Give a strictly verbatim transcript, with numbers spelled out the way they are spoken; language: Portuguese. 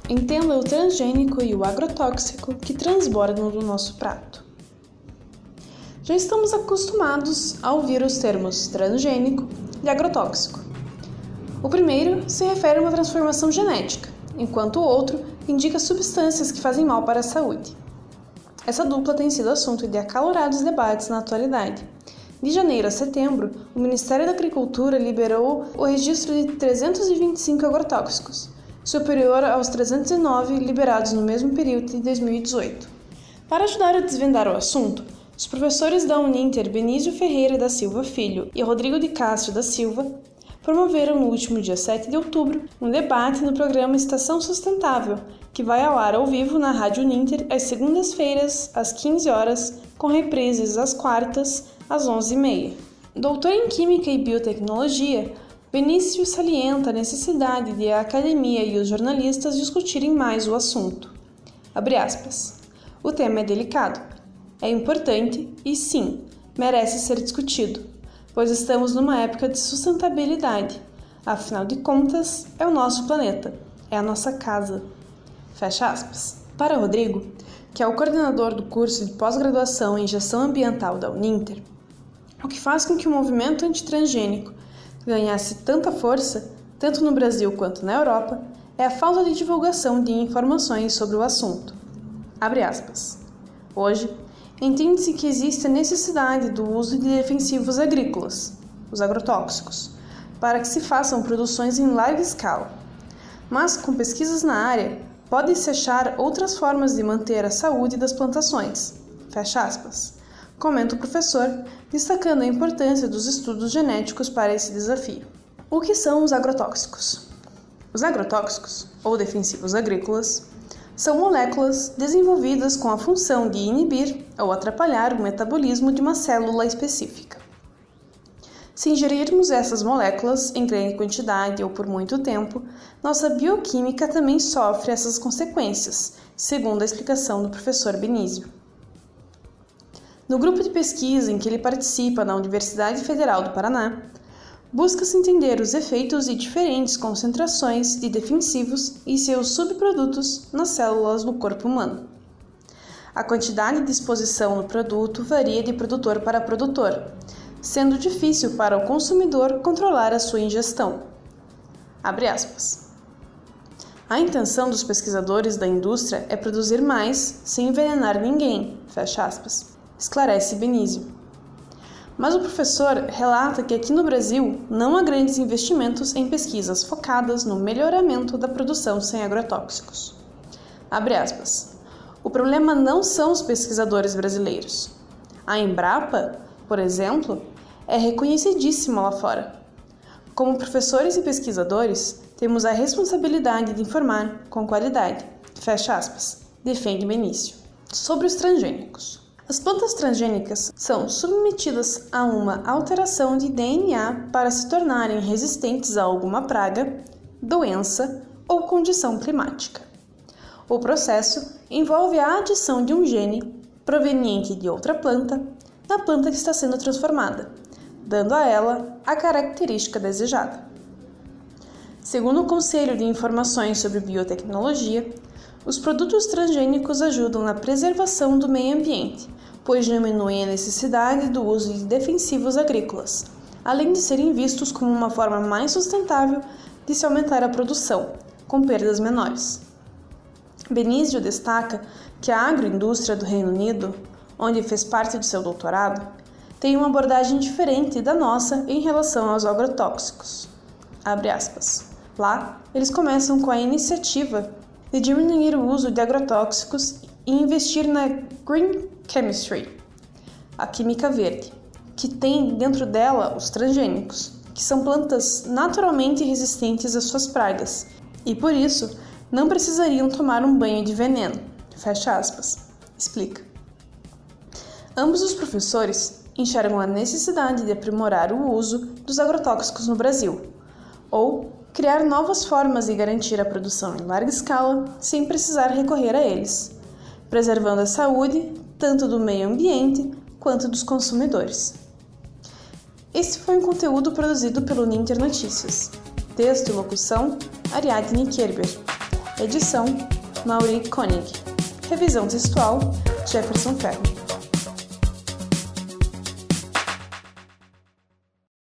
Entenda o transgênico e o agrotóxico que transbordam do nosso prato. Já estamos acostumados a ouvir os termos transgênico e agrotóxico. O primeiro se refere a uma transformação genética, enquanto o outro indica substâncias que fazem mal para a saúde. Essa dupla tem sido assunto de acalorados debates na atualidade. De janeiro a setembro, o Ministério da Agricultura liberou o registro de trezentos e vinte e cinco agrotóxicos, superior aos trezentos e nove liberados no mesmo período de dois mil e dezoito. Para ajudar a desvendar o assunto, os professores da Uninter Benício Ferreira da Silva Filho e Rodrigo de Castro da Silva promoveram no último dia sete de outubro um debate no programa Estação Sustentável, que vai ao ar ao vivo na Rádio Uninter às segundas-feiras, às quinze horas, com reprises às quartas, às onze e meia. Doutor em Química e Biotecnologia, Benício salienta a necessidade de a academia e os jornalistas discutirem mais o assunto. Abre aspas. O tema é delicado, é importante e, sim, merece ser discutido, pois estamos numa época de sustentabilidade. Afinal de contas, é o nosso planeta, é a nossa casa. Fecha aspas. Para Rodrigo, que é o coordenador do curso de pós-graduação em Gestão Ambiental da Uninter, o que faz com que o movimento antitransgênico ganhasse tanta força, tanto no Brasil quanto na Europa, é a falta de divulgação de informações sobre o assunto. Abre aspas. Hoje, entende-se que existe a necessidade do uso de defensivos agrícolas, os agrotóxicos, para que se façam produções em larga escala. Mas, com pesquisas na área, pode-se achar outras formas de manter a saúde das plantações. Fecha aspas. Comenta o professor, destacando a importância dos estudos genéticos para esse desafio. O que são os agrotóxicos? Os agrotóxicos, ou defensivos agrícolas, são moléculas desenvolvidas com a função de inibir ou atrapalhar o metabolismo de uma célula específica. Se ingerirmos essas moléculas em grande quantidade ou por muito tempo, nossa bioquímica também sofre essas consequências, segundo a explicação do professor Benício. No grupo de pesquisa em que ele participa na Universidade Federal do Paraná, busca-se entender os efeitos de diferentes concentrações de defensivos e seus subprodutos nas células do corpo humano. A quantidade de exposição no produto varia de produtor para produtor, sendo difícil para o consumidor controlar a sua ingestão. Abre aspas. A intenção dos pesquisadores da indústria é produzir mais sem envenenar ninguém, fecha aspas, esclarece Benício. Mas o professor relata que aqui no Brasil não há grandes investimentos em pesquisas focadas no melhoramento da produção sem agrotóxicos. Abre aspas. O problema não são os pesquisadores brasileiros. A Embrapa, por exemplo, é reconhecidíssima lá fora. Como professores e pesquisadores, temos a responsabilidade de informar com qualidade. Fecha aspas. Defende Benício. Sobre os transgênicos. As plantas transgênicas são submetidas a uma alteração de D N A para se tornarem resistentes a alguma praga, doença ou condição climática. O processo envolve a adição de um gene proveniente de outra planta na planta que está sendo transformada, dando a ela a característica desejada. Segundo o Conselho de Informações sobre Biotecnologia, os produtos transgênicos ajudam na preservação do meio ambiente, pois diminuem a necessidade do uso de defensivos agrícolas, além de serem vistos como uma forma mais sustentável de se aumentar a produção, com perdas menores. Benício destaca que a agroindústria do Reino Unido, onde fez parte de seu doutorado, tem uma abordagem diferente da nossa em relação aos agrotóxicos. Abre aspas. Lá, eles começam com a iniciativa de diminuir o uso de agrotóxicos e investir na Green Chemistry, a química verde, que tem dentro dela os transgênicos, que são plantas naturalmente resistentes às suas pragas e, por isso, não precisariam tomar um banho de veneno. Fecha aspas. Explica. Ambos os professores enxergam a necessidade de aprimorar o uso dos agrotóxicos no Brasil, ou criar novas formas de garantir a produção em larga escala sem precisar recorrer a eles, preservando a saúde tanto do meio ambiente quanto dos consumidores. Esse foi um conteúdo produzido pelo Uninter Notícias. Texto e locução, Ariadne Kerber. Edição: Mauri Koenig. Revisão textual: Jefferson Ferro.